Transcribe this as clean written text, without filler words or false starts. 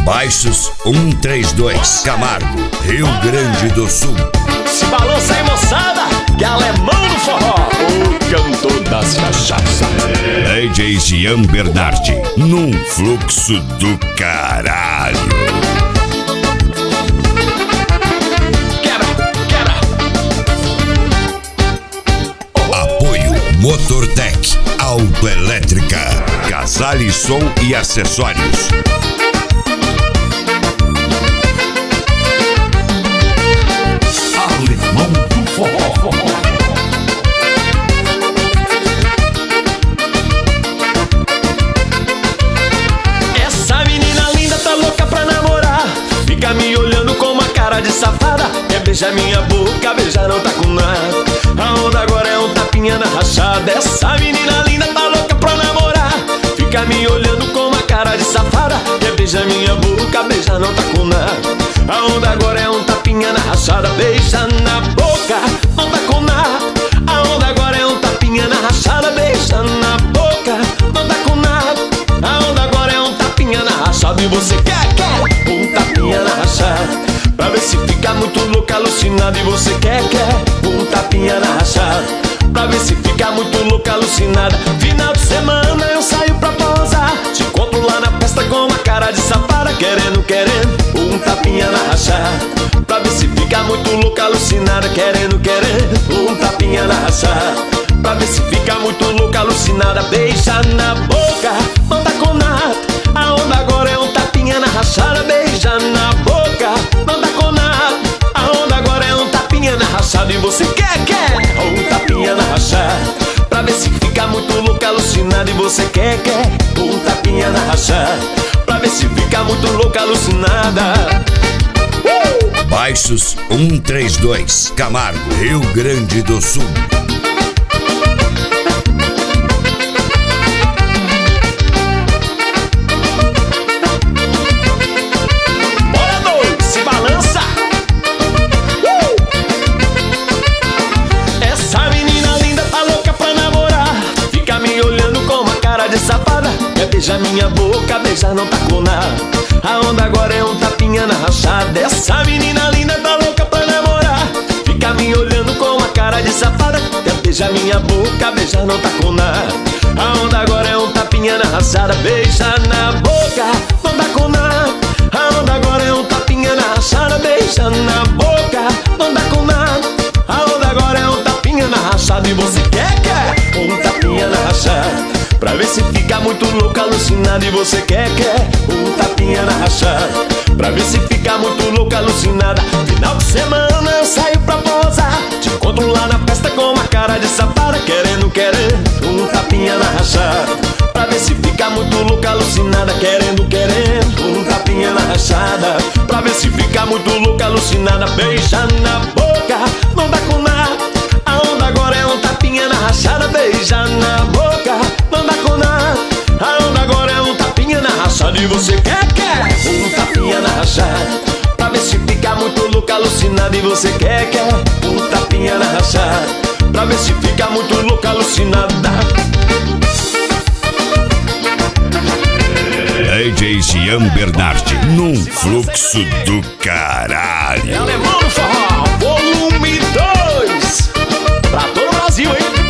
Baixos 132, Camargo, Rio Grande do Sul. Se balança aí, moçada, que é alemão no forró, o cantor das cachaças. DJ Jean Bernardi, num fluxo do caralho. Quebra. Apoio Motortec, Autoelétrica, Casale Som e Acessórios. Alemão do forró. Essa menina linda tá louca pra namorar, fica me olhando com uma cara de safada. Quer beijar minha boca, beijar não tá com nada. A onda agora é um tapinha na rachada. Essa menina linda tá louca pra namorar, fica me olhando com uma cara de safada. Quer beijar minha boca, beijar não tá com nada. A onda agora é um tapinha na rachada. Beija na boca, não tá com nada. A onda agora é um tapinha na rachada. Beija na boca, não tá com nada. A onda agora é um tapinha na rachada. E você quer um tapinha na rachada, pra ver se fica muito louca, alucinada. E você quer um tapinha na rachada, pra ver se fica muito louca, alucinada. Final de semana eu saio pra posar, te encontro lá na festa com uma cara de safada. Querendo um tapinha na rachada, pra ver se fica muito louca, alucinada. Querendo um tapinha na rachada, pra ver se fica muito louca, alucinada. Beija na boca, não tá com nada. A onda agora é um tapinha na rachada. Beija na boca, não tá com nada. A onda agora é um tapinha na rachada. E você quer um tapinha na rachada, pra ver se fica muito louca, alucinada. E você quer um tapinha na rachada, pra ver se fica muito louca, alucinada. Baixos 132, Camargo, Rio Grande do Sul. Bora, doido, se balança. Essa menina linda tá louca pra namorar, fica me olhando com uma cara de safada. Quer beijar minha boca, beijar não tá com nada. A onda agora é um tapinha na rachada. Essa menina linda tá louca pra namorar, fica me olhando com uma cara de safada. Quer beijar minha boca, beijar não tá com nada. A onda agora é um tapinha na rachada. Beija na boca, não tá com nada. A onda agora é um tapinha na rachada. Beija na boca, não tá com nada. A onda agora é um tapinha na rachada. E você quer um tapinha na rachada, pra ver se fica muito louca, alucinada. E você quer um tapinha na rachada, pra ver se fica muito louca, alucinada. Final de semana eu saio pra posar, te encontro lá na festa com uma cara de safada. Querendo um tapinha na rachada, pra ver se fica muito louca, alucinada. Querendo um tapinha na rachada, pra ver se fica muito louca, alucinada. Beija na boca, não dá com nada. A onda agora é um tapinha na rachada. Beija na boca, não dá com nada. A onda agora é um tapinha na rachada. E você quer um tapinha na rachada, pra ver se fica muito louca, alucinada. E você quer um tapinha na rachada, pra ver se fica muito louca, alucinada. DJ Jean Bernardi, num fluxo do caralho. É Alemão no forró, volume 2, pra todo o Brasil, hein?